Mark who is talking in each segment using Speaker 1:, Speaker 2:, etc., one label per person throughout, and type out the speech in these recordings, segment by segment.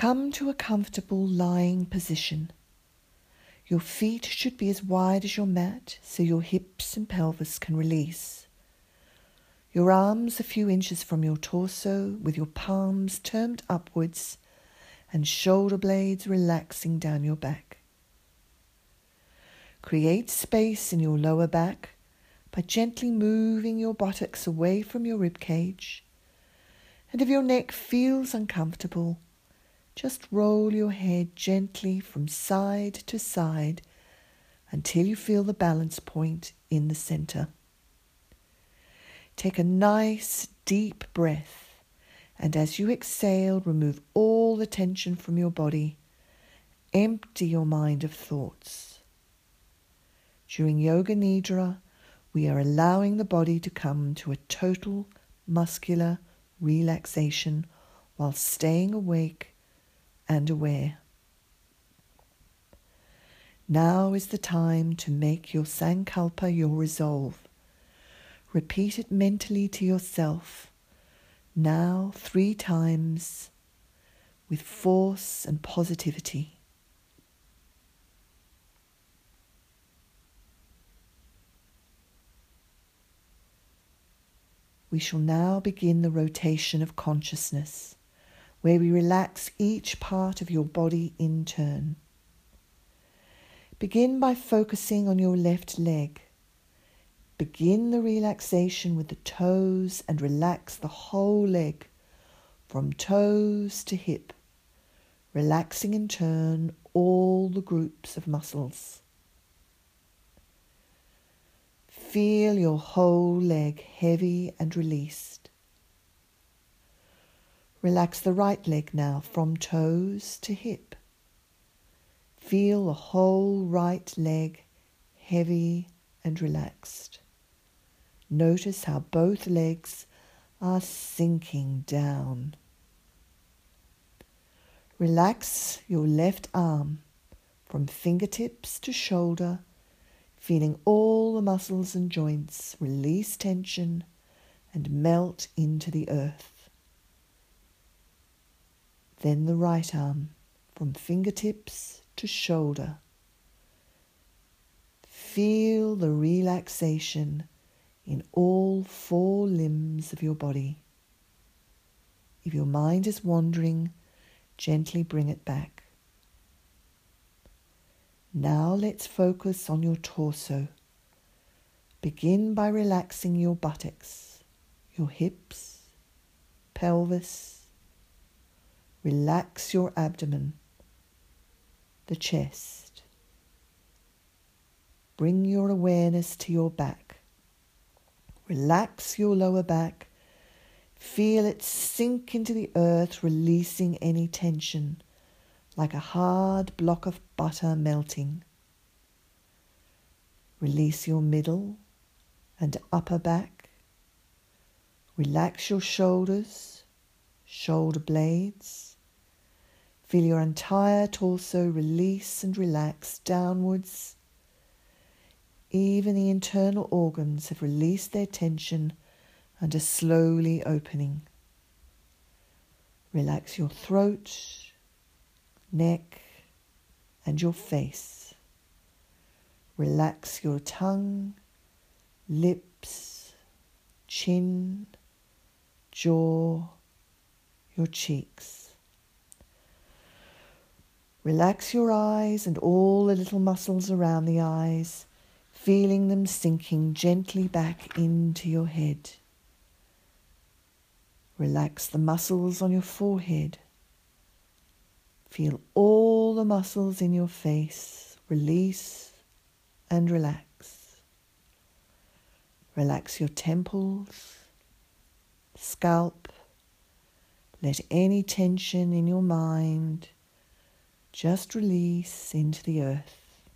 Speaker 1: Come to a comfortable lying position. Your feet should be as wide as your mat so your hips and pelvis can release. Your arms a few inches from your torso with your palms turned upwards and shoulder blades relaxing down your back. Create space in your lower back by gently moving your buttocks away from your rib cage. And if your neck feels uncomfortable, just roll your head gently from side to side until you feel the balance point in the center. Take a nice deep breath, and as you exhale, remove all the tension from your body. Empty your mind of thoughts. During Yoga Nidra, we are allowing the body to come to a total muscular relaxation while staying awake and aware. Now is the time to make your Sankalpa your resolve. Repeat it mentally to yourself, now 3 times, with force and positivity. We shall now begin the rotation of consciousness, where we relax each part of your body in turn. Begin by focusing on your left leg. Begin the relaxation with the toes and relax the whole leg from toes to hip, relaxing in turn all the groups of muscles. Feel your whole leg heavy and released. Relax the right leg now from toes to hip. Feel the whole right leg heavy and relaxed. Notice how both legs are sinking down. Relax your left arm from fingertips to shoulder, feeling all the muscles and joints release tension and melt into the earth. Then the right arm from fingertips to shoulder. Feel the relaxation in all 4 limbs of your body. If your mind is wandering, gently bring it back. Now let's focus on your torso. Begin by relaxing your buttocks, your hips, pelvis. Relax your abdomen, the chest. Bring your awareness to your back. Relax your lower back. Feel it sink into the earth, releasing any tension, like a hard block of butter melting. Release your middle and upper back. Relax your shoulders, shoulder blades. Feel your entire torso release and relax downwards. Even the internal organs have released their tension and are slowly opening. Relax your throat, neck, and your face. Relax your tongue, lips, chin, jaw, your cheeks. Relax your eyes and all the little muscles around the eyes, feeling them sinking gently back into your head. Relax the muscles on your forehead. Feel all the muscles in your face release and relax. Relax your temples, scalp. Let any tension in your mind just release into the earth.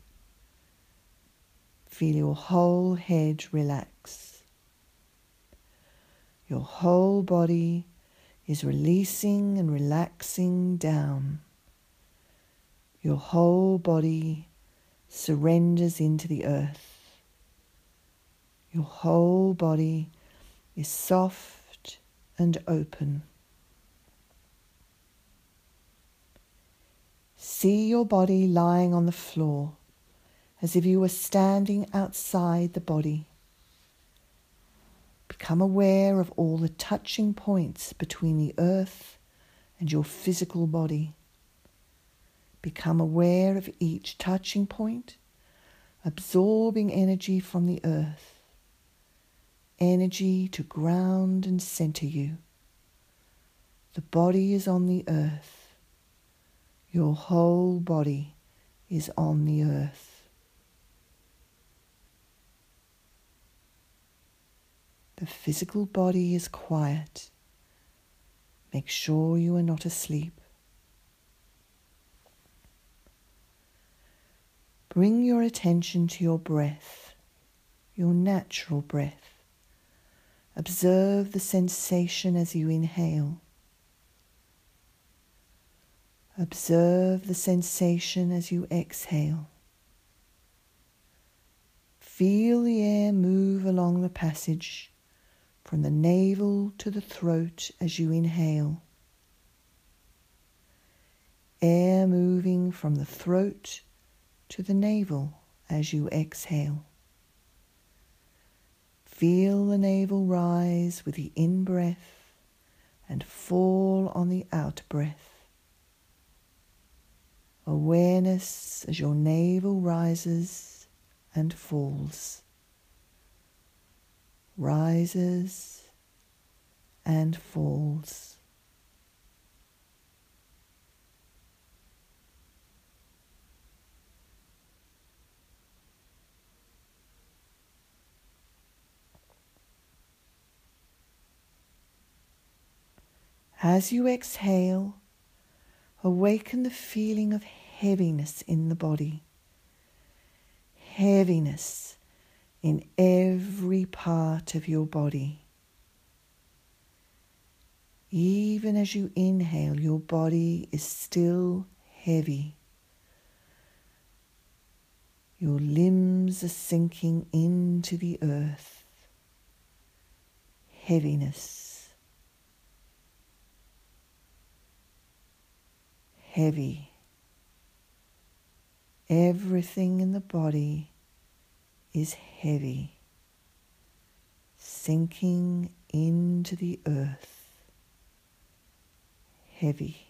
Speaker 1: Feel your whole head relax. Your whole body is releasing and relaxing down. Your whole body surrenders into the earth. Your whole body is soft and open. See your body lying on the floor, as if you were standing outside the body. Become aware of all the touching points between the earth and your physical body. Become aware of each touching point, absorbing energy from the earth, energy to ground and center you. The body is on the earth. Your whole body is on the earth. The physical body is quiet. Make sure you are not asleep. Bring your attention to your breath, your natural breath. Observe the sensation as you inhale. Observe the sensation as you exhale. Feel the air move along the passage from the navel to the throat as you inhale. Air moving from the throat to the navel as you exhale. Feel the navel rise with the in-breath and fall on the out-breath. Awareness as your navel rises and falls. Rises and falls. As you exhale, awaken the feeling of heaviness in the body. Heaviness in every part of your body. Even as you inhale, your body is still heavy. Your limbs are sinking into the earth. Heaviness. Heavy. Everything in the body is heavy, sinking into the earth. Heavy.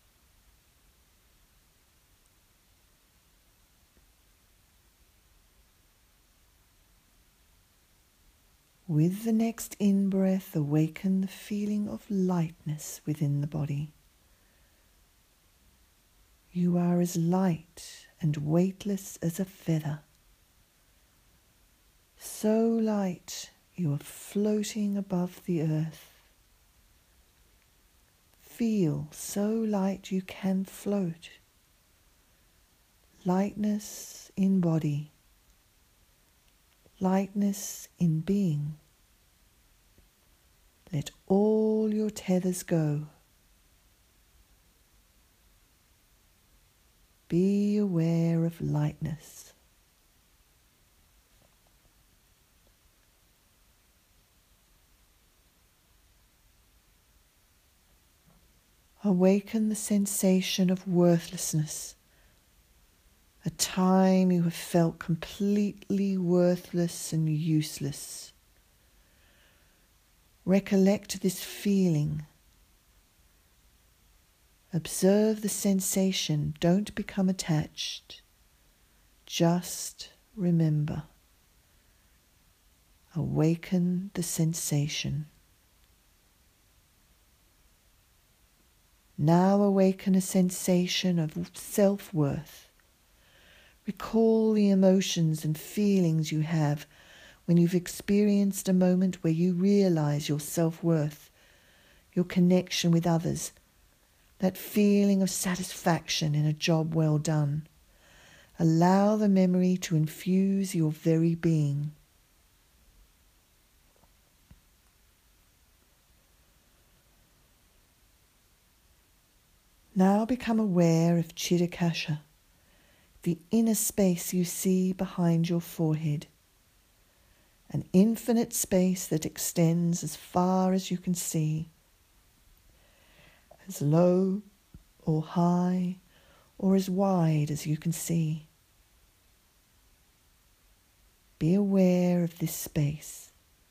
Speaker 1: With the next in-breath, awaken the feeling of lightness within the body. You are as light and weightless as a feather. So light you are floating above the earth. Feel so light you can float. Lightness in body. Lightness in being. Let all your tethers go. Be aware of lightness. Awaken the sensation of worthlessness, a time you have felt completely worthless and useless. Recollect this feeling. Observe the sensation. Don't become attached. Just remember. Awaken the sensation. Now awaken a sensation of self-worth. Recall the emotions and feelings you have when you've experienced a moment where you realize your self-worth, your connection with others, that feeling of satisfaction in a job well done. Allow the memory to infuse your very being. Now become aware of Chitakasha, the inner space you see behind your forehead, an infinite space that extends as far as you can see, as low or high or as wide as you can see. Be aware of this space.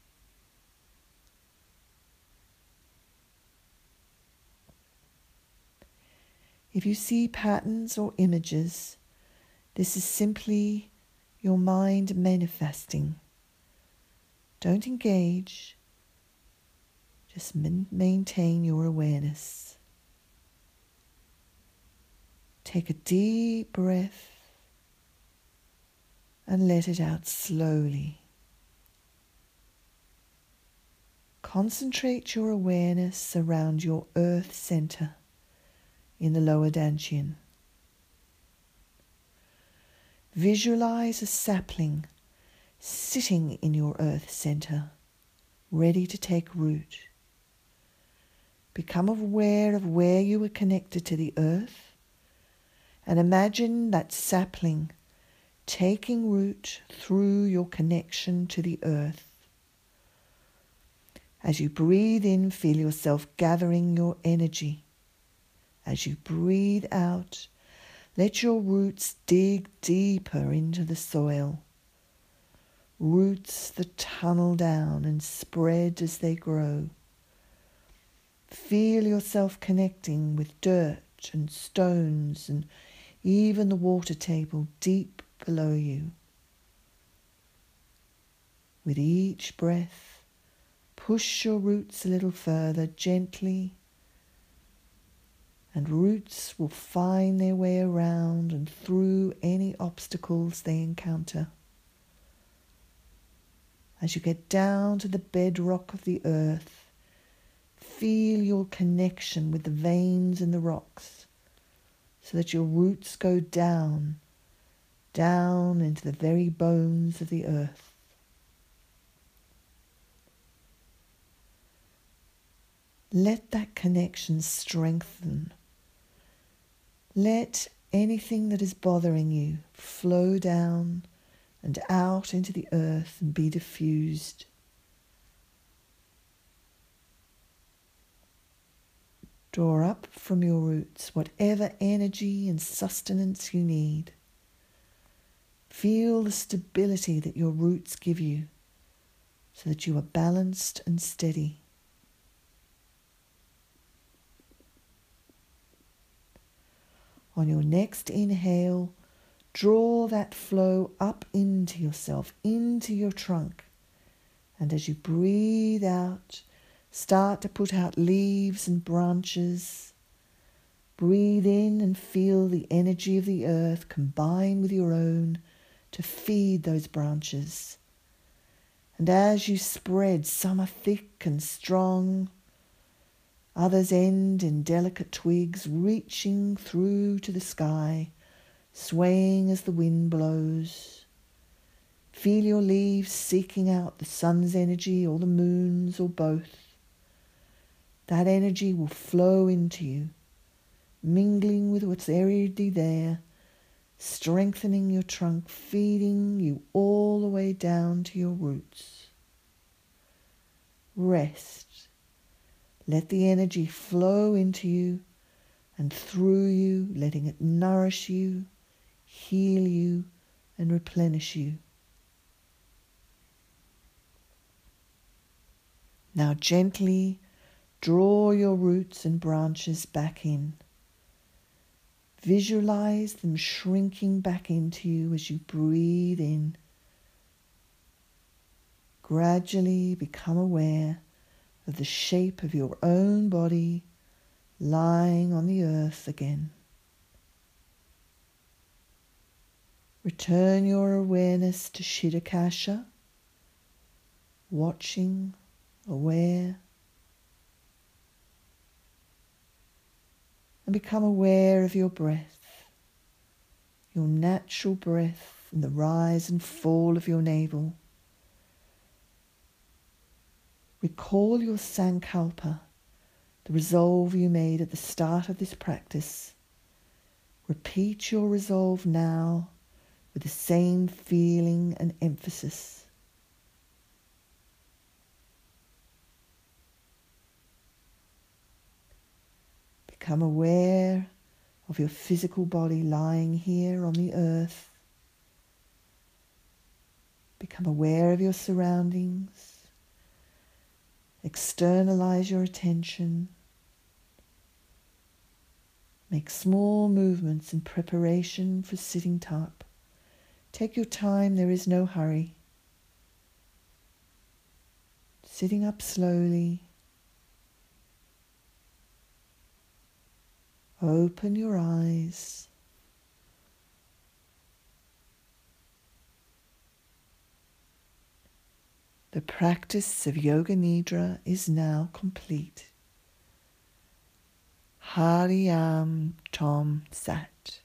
Speaker 1: If you see patterns or images, this is simply your mind manifesting. Don't engage, just maintain your awareness. Take a deep breath and let it out slowly. Concentrate your awareness around your earth center in the lower dantian. Visualize a sapling sitting in your earth center, ready to take root. Become aware of where you are connected to the earth and imagine that sapling taking root through your connection to the earth. As you breathe in, feel yourself gathering your energy. As you breathe out, let your roots dig deeper into the soil. Roots that tunnel down and spread as they grow. Feel yourself connecting with dirt and stones and even the water table deep below you. With each breath, push your roots a little further gently, and roots will find their way around and through any obstacles they encounter. As you get down to the bedrock of the earth, feel your connection with the veins in the rocks so that your roots go down into the very bones of the earth. Let that connection strengthen. Let anything that is bothering you flow down and out into the earth and be diffused. Draw up from your roots whatever energy and sustenance you need. Feel the stability that your roots give you so that you are balanced and steady. On your next inhale, draw that flow up into yourself, into your trunk. And as you breathe out, start to put out leaves and branches. Breathe in and feel the energy of the earth combine with your own to feed those branches. And as you spread, some are thick and strong, others end in delicate twigs reaching through to the sky, swaying as the wind blows. Feel your leaves seeking out the sun's energy or the moon's or both. That energy will flow into you, mingling with what's already there, strengthening your trunk, feeding you all the way down to your roots. Rest. Let the energy flow into you and through you, letting it nourish you, heal you, and replenish you. Now gently draw your roots and branches back in. Visualize them shrinking back into you as you breathe in. Gradually become aware of the shape of your own body lying on the earth again. Return your awareness to Chitakasha, watching, aware, and become aware of your breath, your natural breath and the rise and fall of your navel. Recall your sankalpa, the resolve you made at the start of this practice. Repeat your resolve now with the same feeling and emphasis. Become aware of your physical body lying here on the earth. Become aware of your surroundings. Externalize your attention. Make small movements in preparation for sitting up. Take your time, there is no hurry. Sitting up slowly. Open your eyes. The practice of Yoga Nidra is now complete. Hari Om Tom Sat.